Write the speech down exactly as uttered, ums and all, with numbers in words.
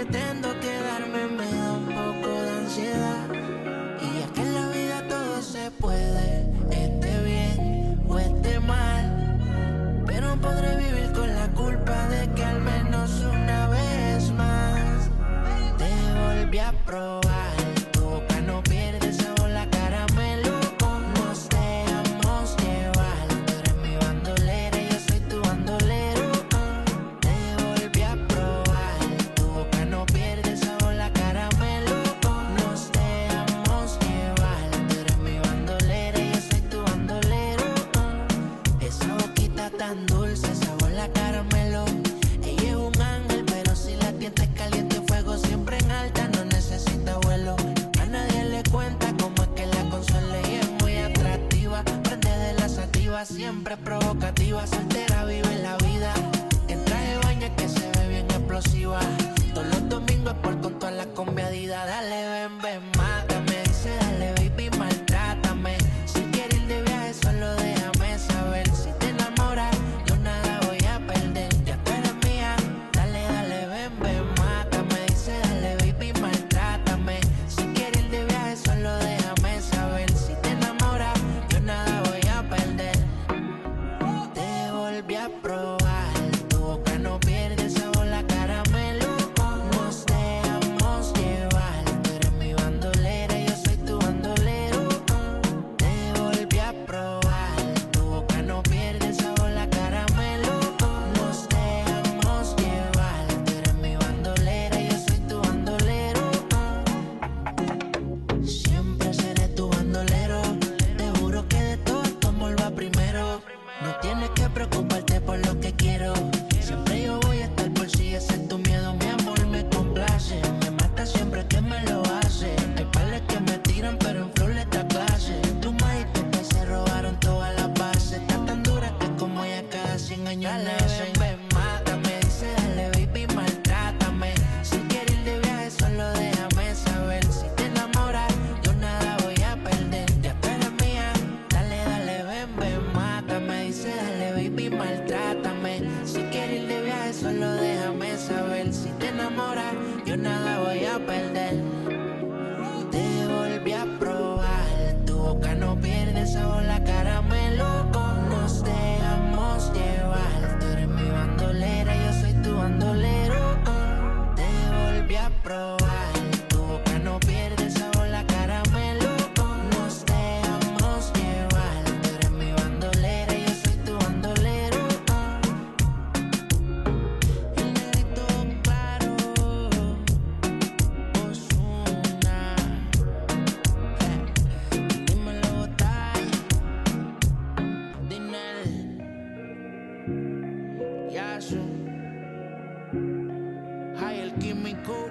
pretendo quedarme, me da un poco de ansiedad. Y es que en la vida todo se puede, esté bien o esté mal, pero podré vivir con la culpa de que al menos una vez más te volví a probar. Tu boca no pierde sabor, la caramelo. Nos dejamos llevar. Tú eres mi bandolera y yo soy tu bandolero. Te volví a probar. Tu boca no pierde sabor, la caramelo. Nos dejamos llevar. Tú eres mi bandolera y yo soy tu bandolero. Esa boquita tan dulce, sabor la caramelo. Ella es un ángel, pero si la tienta es caliente, fuego siempre en alta, no necesita vuelo. A nadie le cuenta cómo es que la consuela y es muy atractiva. Prende de la sativa, siempre provocativa. Soltera vive la vida, en traje de baño que se ve bien explosiva. Todos los domingos es por con todas las combiadidas. Dale, ven, ven, mátame. Dice, dale, baby, maltrátame. Si quieres ir de viaje, solo déjame saber. Si te enamoras, yo nada voy a perder. Ya tú eres mía. Dale, dale, ven, ven, mátame. Dice, dale, baby, maltrátame. Si quieres ir de viaje, solo déjame saber. Si te enamoras, yo nada voy a perder. Te volví a probar. Tu boca no pierde sabor, la caramelo. Nos dejamos llevar. Tú eres mi bandolera y yo soy tu bandolero. Te volví a probar. Tu boca no pierde sabor, la caramelo. Nos dejamos llevar. Tú eres mi bandolera y yo soy tu bandolero. Siempre seré tu bandolero. Te juro que de todo esto amor va primero. No tienes que preocuparte por lo que quiero. Siempre yo voy a estar por si ese es tu miedo. Mi amor me complace. Me mata siempre que me lo hace. Hay pales que me tiran, pero en flor le da clase. Tu maíz que se robaron todas las bases. Está tan dura que como ella cada cien años nace. Ven, ven, mátame. Dice, dale, baby, maltrátame. Si quieres ir de viaje, solo déjame saber. Si te enamoras, yo nada voy a perder. Ya tú eres mía. Dale, dale, ven, ven, mátame. Dice, dale, baby, maltrátame. Si quieres ir de viaje, solo déjame saber. Si te enamoras, yo nada voy a perder. Te volví a probar. Tu boca no pierde sabor, la caramelo. Nos dejamos llevar. Tú eres mi bandolera, yo soy tu bandolero. Te volví a probar. Tu boca no pierde sabor, la caramelo. Nos dejamos llevar. Tú eres mi bandolera y yo soy tu bandolero. El negrito claro, Ozuna. Dímelo, Tai, Dinel, Yasu, Hay el químico.